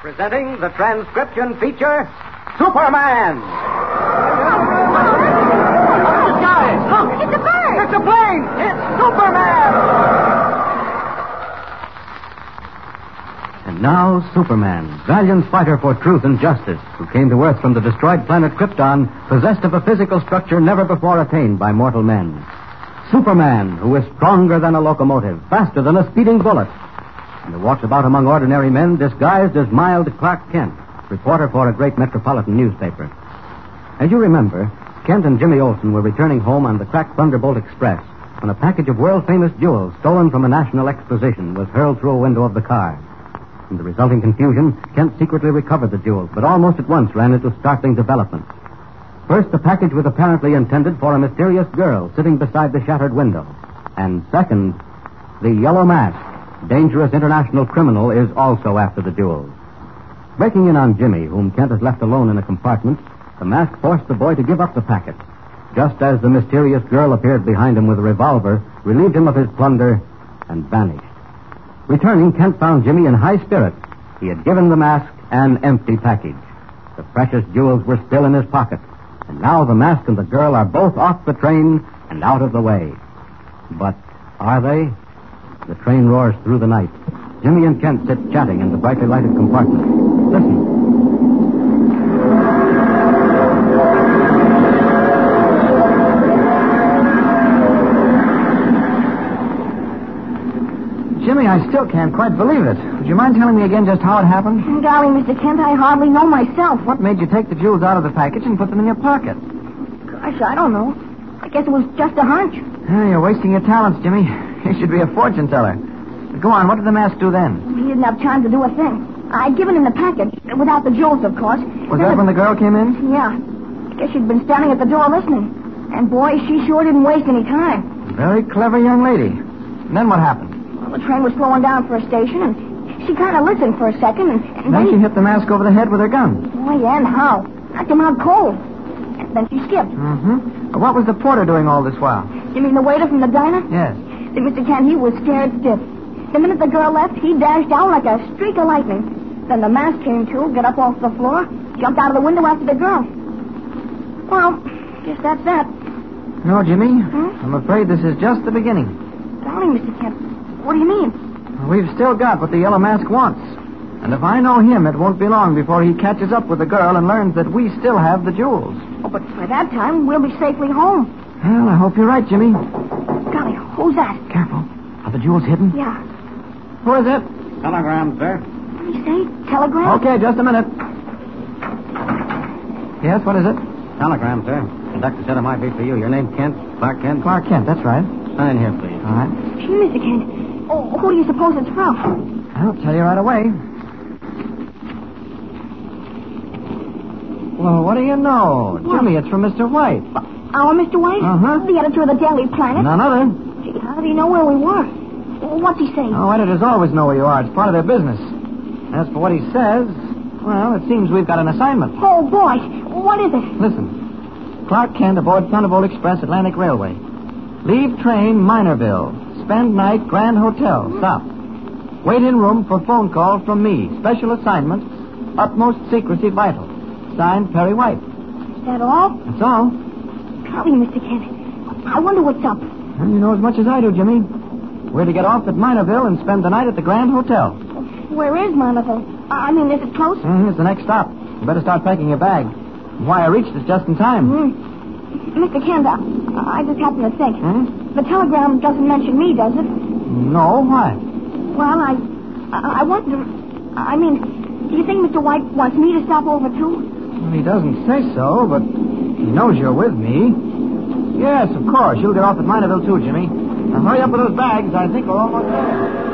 Presenting the transcription feature, Superman! Guys, look! It's a bird! It's a plane! It's Superman! And now, Superman, valiant fighter for truth and justice, who came to Earth from the destroyed planet Krypton, possessed of a physical structure never before attained by mortal men. Superman, who is stronger than a locomotive, faster than a speeding bullet, and who walks about among ordinary men disguised as mild Clark Kent, reporter for a great metropolitan newspaper. As you remember, Kent and Jimmy Olsen were returning home on the cracked Thunderbolt Express when a package of world-famous jewels stolen from a national exposition was hurled through a window of the car. In the resulting confusion, Kent secretly recovered the jewels, but almost at once ran into startling developments. First, the package was apparently intended for a mysterious girl sitting beside the shattered window. And second, the Yellow Mask, dangerous international criminal, is also after the jewels. Breaking in on Jimmy, whom Kent has left alone in a compartment, the Mask forced the boy to give up the packet, just as the mysterious girl appeared behind him with a revolver, relieved him of his plunder, and vanished. Returning, Kent found Jimmy in high spirits. He had given the Mask an empty package. The precious jewels were still in his pocket. And now the Mask and the girl are both off the train and out of the way. But are they? The train roars through the night. Jimmy and Kent sit chatting in the brightly lighted compartment. Listen. Jimmy, I still can't quite believe it. Would you mind telling me again just how it happened? Darling, Mr. Kent, I hardly know myself. What made you take the jewels out of the package and put them in your pocket? Gosh, I don't know. I guess it was just a hunch. You're wasting your talents, Jimmy. You should be a fortune teller. Go on, what did the Mask do then? He didn't have time to do a thing. I'd given him the package, without the jewels, of course. Was that when the girl came in? Yeah. I guess she'd been standing at the door listening. And boy, she sure didn't waste any time. Very clever young lady. And then what happened? Well, the train was slowing down for a station, and she kind of listened for a second, and then she hit the Mask over the head with her gun. Oh, yeah, and how? Knocked him out cold. And then she skipped. Mm-hmm. What was the porter doing all this while? You mean the waiter from the diner? Yes. See, Mr. Kent, he was scared stiff. The minute the girl left, he dashed down like a streak of lightning. Then the Mask came to, got up off the floor, jumped out of the window after the girl. Well, guess that's that. No, Jimmy. I'm afraid this is just the beginning. Darling, Mr. Kent, what do you mean? We've still got what the Yellow Mask wants. And if I know him, it won't be long before he catches up with the girl and learns that we still have the jewels. Oh, but by that time, we'll be safely home. Well, I hope you're right, Jimmy. Golly, who's that? Careful. Are the jewels hidden? Yeah. Who is it? Telegram, sir. What did he say? Telegram? Okay, just a minute. Yes, what is it? Telegram, sir. The doctor said it might be for you. Your name, Kent? Clark Kent? Clark Kent, that's right. Sign here, please. All right. Gee, Mr. Kent. Oh, who do you suppose it's from? I'll tell you right away. Well, what do you know? What? Jimmy, it's from Mr. White. Our Mr. White? Uh-huh. The editor of the Daily Planet? None other. Gee, how did he know where we were? What's he saying? Oh, editors always know where you are. It's part of their business. As for what he says, well, it seems we've got an assignment. Oh, boy. What is it? Listen. Clark Kent aboard Thunderbolt Express Atlantic Railway. Leave train Minorville. Spend night Grand Hotel. Stop. Wait in room for phone call from me. Special assignment. Utmost secrecy vital. Signed, Perry White. Is that all? That's all. Golly, Mr. Kent. I wonder what's up. Well, you know as much as I do, Jimmy. We're to get off at Minorville and spend the night at the Grand Hotel. Where is Minorville? I mean, is it close? It's the next stop. You better start packing your bag. Why, I reached it just in time. Mr. Kent, I just happened to think. The telegram doesn't mention me, does it? No, why? Well, I wonder... I mean, do you think Mr. White wants me to stop over, too? Well, he doesn't say so, but he knows you're with me. Yes, of course. You'll get off at Minorville, too, Jimmy. Now, hurry up with those bags. I think we're almost there.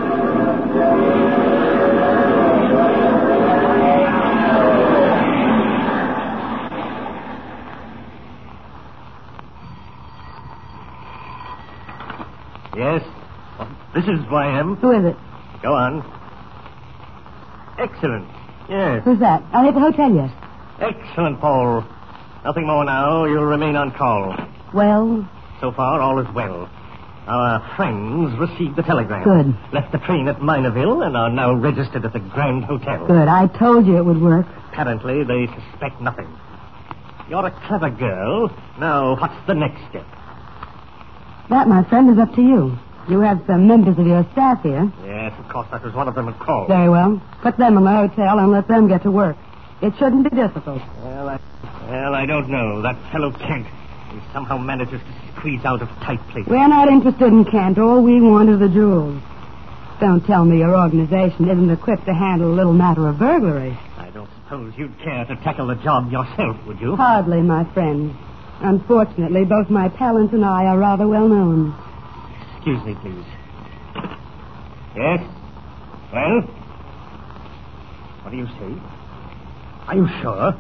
Yes? This is who I am. Who is it? Go on. Excellent. Yes. Who's that? Are they at the hotel yet? Excellent, Paul. Nothing more now. You'll remain on call. Well? So far, all is well. Our friends received the telegram. Good. Left the train at Minerville and are now registered at the Grand Hotel. Good. I told you it would work. Apparently, they suspect nothing. You're a clever girl. Now, what's the next step? That, my friend, is up to you. You have some members of your staff here. Yes, of course, that was one of them who called. Very well. Put them in the hotel and let them get to work. It shouldn't be difficult. Well, I don't know. That fellow Kent, he somehow manages to squeeze out of tight places. We're not interested in Kent. All we want is the jewels. Don't tell me your organization isn't equipped to handle a little matter of burglary. I don't suppose you'd care to tackle the job yourself, would you? Hardly, my friend. Unfortunately, both my talents and I are rather well known. Excuse me, please. Yes? Well? What do you say? Are you sure?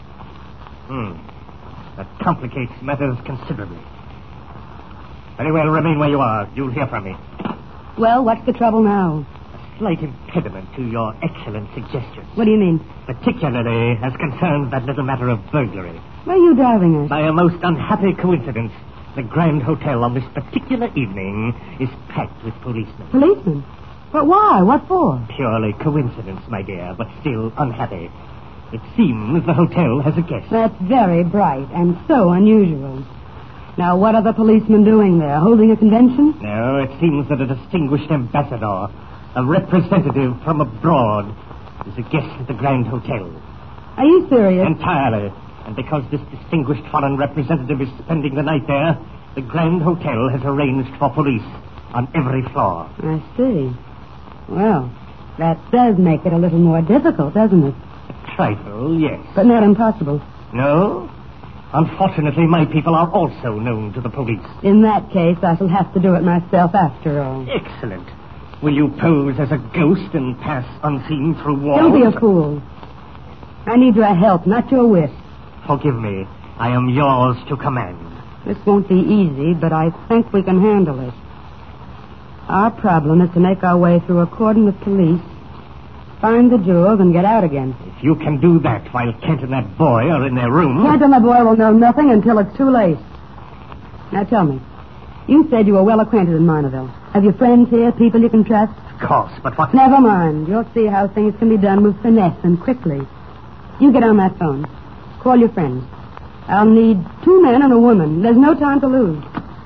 That complicates matters considerably. Very well, remain where you are. You'll hear from me. Well, what's the trouble now? A slight impediment to your excellent suggestions. What do you mean? Particularly as concerns that little matter of burglary. Where are you driving us? By a most unhappy coincidence, the Grand Hotel on this particular evening is packed with policemen. Policemen? But why? What for? Purely coincidence, my dear, but still unhappy. It seems the hotel has a guest. That's very bright and so unusual. Now, what are the policemen doing there? Holding a convention? No, it seems that a distinguished ambassador, a representative from abroad, is a guest at the Grand Hotel. Are you serious? Entirely. And because this distinguished foreign representative is spending the night there, the Grand Hotel has arranged for police on every floor. I see. Well, that does make it a little more difficult, doesn't it? A trifle, yes. But not impossible. No? Unfortunately, my people are also known to the police. In that case, I shall have to do it myself after all. Excellent. Will you pose as a ghost and pass unseen through walls? Don't be a fool. I need your help, not your wish. Forgive me. I am yours to command. This won't be easy, but I think we can handle it. Our problem is to make our way through a cordon of police, find the jewels, and get out again. If you can do that while Kent and that boy are in their room... Kent and the boy will know nothing until it's too late. Now tell me, you said you were well acquainted in Minerville. Have you friends here, people you can trust? Of course, but what... Never mind. You'll see how things can be done with finesse and quickly. You get on that phone. Call your friends. I'll need 2 men and a woman. There's no time to lose.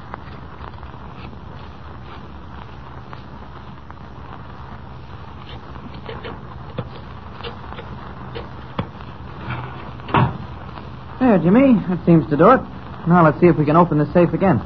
There, Jimmy. That seems to do it. Now let's see if we can open the safe again.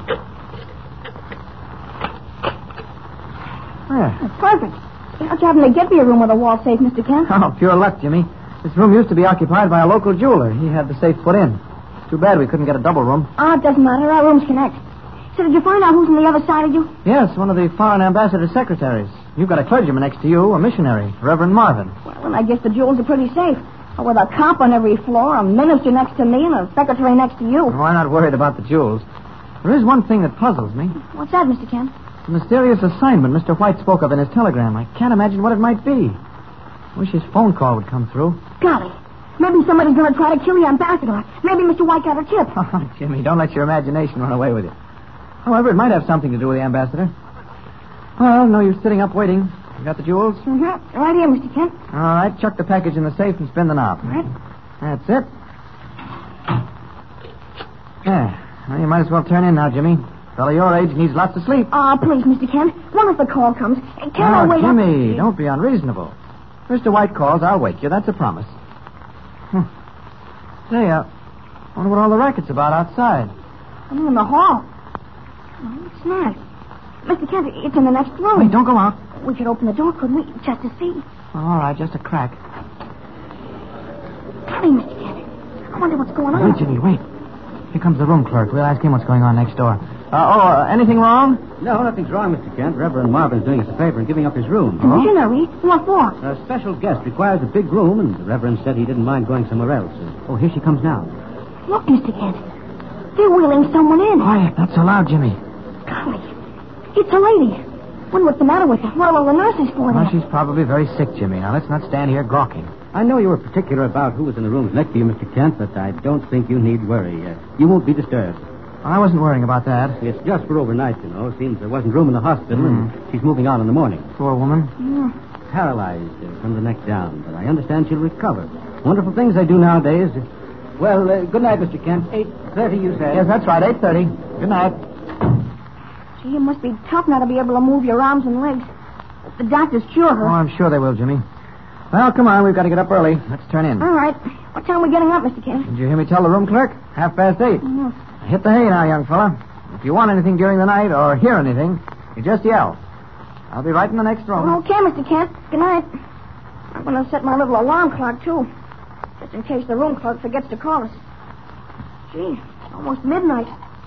There. That's perfect. How'd you happen to get me a room with a wall safe, Mr. Kent? Oh, pure luck, Jimmy. This room used to be occupied by a local jeweler. He had the safe put in. Too bad we couldn't get a double room. Oh, it doesn't matter. Our rooms connect. So did you find out who's on the other side of you? Yes, one of the foreign ambassador's secretaries. You've got a clergyman next to you, a missionary, Reverend Marvin. Well, then I guess the jewels are pretty safe. With a cop on every floor, a minister next to me, and a secretary next to you. Well, I'm not worried about the jewels. There is one thing that puzzles me. What's that, Mr. Kent? The mysterious assignment Mr. White spoke of in his telegram. I can't imagine what it might be. I wish his phone call would come through. Golly. Maybe somebody's going to try to kill the ambassador. Maybe Mr. White got a tip. Oh, Jimmy, don't let your imagination run away with you. However, it might have something to do with the ambassador. Well, no use sitting up waiting. You got the jewels? Mm-hmm. Right here, Mr. Kent. All right, chuck the package in the safe and spin the knob. All right. That's it. There. Well, you might as well turn in now, Jimmy. A fellow your age needs lots of sleep. Oh, please, Mr. Kent. When if the call comes? Can't I wait up? Jimmy, don't be unreasonable. Mr. White calls, I'll wake you. That's a promise. Say, wonder what all the racket's about outside. I'm in the hall. Oh, it's not. Mr. Kent, it's in the next room. Wait, don't go out. We could open the door, couldn't we? Just to see. All right, just a crack. Golly, Mr. Kent. I wonder what's going on. Wait, Jimmy, wait. Here comes the room clerk. We'll ask him what's going on next door. Anything wrong? No, nothing's wrong, Mr. Kent. Reverend Marvin's doing us a favor and giving up his room. The missionary? What for? A special guest requires a big room, and the Reverend said he didn't mind going somewhere else. Oh, here she comes now. Look, Mr. Kent. They're wheeling someone in. Quiet, not so loud, Jimmy. Golly. It's a lady. Wonder what's the matter with her. What are all the nurses for Well, there? she's probably very sick, Jimmy. Now, let's not stand here gawking. I know you were particular about who was in the rooms next to you, Mr. Kent, but I don't think you need worry. You won't be disturbed. I wasn't worrying about that. It's just for overnight, you know. Seems there wasn't room in the hospital, and she's moving on in the morning. Poor woman. Paralyzed from the neck down, but I understand she'll recover. Wonderful things they do nowadays. Well, good night, Mr. Kent. 8:30, you said. Yes, that's right, 8:30. Good night. Gee, it must be tough not to be able to move your arms and legs. Hope the doctors cure her. Oh, I'm sure they will, Jimmy. Well, come on, we've got to get up early. Let's turn in. All right. What time are we getting up, Mr. Kent? Did you hear me tell the room clerk? 8:30. Hit the hay now, young fella. If you want anything during the night or hear anything, you just yell. I'll be right in the next room. Okay, Mr. Kent. Good night. I'm going to set my little alarm clock, too. Just in case the room clerk forgets to call us. Gee, it's almost midnight.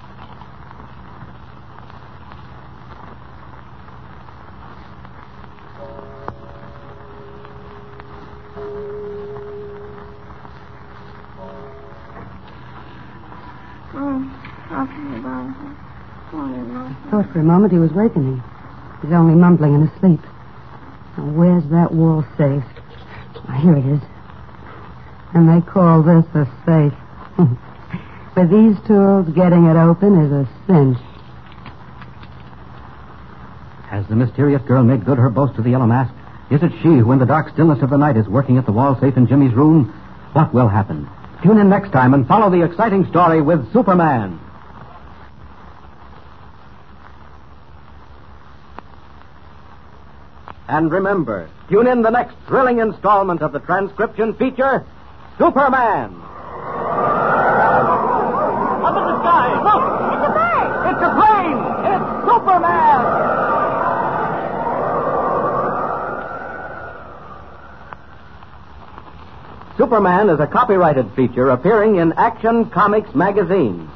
I thought for a moment he was wakening. He's only mumbling in his sleep. Now, where's that wall safe? Oh, here it is. And they call this a safe. With these tools, getting it open is a cinch. Has the mysterious girl made good her boast to the Yellow Mask? Is it she who, in the dark stillness of the night, is working at the wall safe in Jimmy's room? What will happen? Tune in next time and follow the exciting story with Superman. And remember, tune in the next thrilling installment of the transcription feature, Superman. Up in the sky! Look! It's a bird! It's a plane! It's Superman! Superman is a copyrighted feature appearing in Action Comics magazine.